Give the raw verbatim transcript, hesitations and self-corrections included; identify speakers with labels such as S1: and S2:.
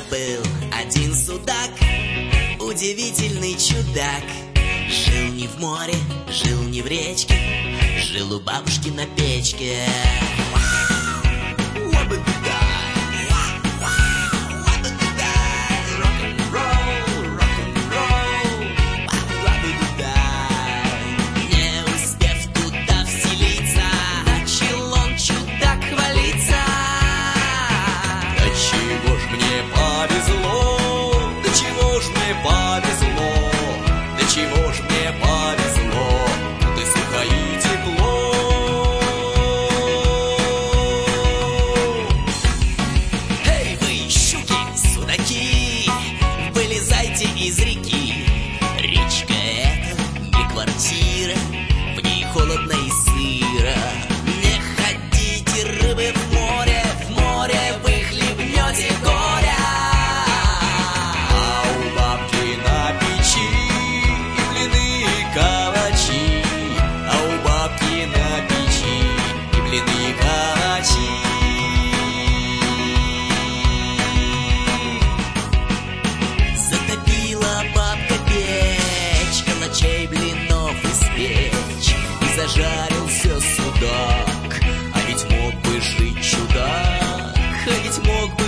S1: был один судак, удивительный чудак. Жил не в море, жил не в речке, жил у бабушки на печке.
S2: Чего ж мне повезло, ты сухо и тепло.
S1: Эй, вы, щуки, судаки, вылезайте из реки. Речка это не квартира, в ней холодно и сыро. Не ходите, рыбы, в море, в море вы хлебнете горя.
S2: А у бабки на печи калачи, а у бабки на печи и блины, и калачи.
S1: Затопила бабка печь, калачей, блинов испечь, и зажарился судак. А ведь мог бы жить чудак, а ведь мог бы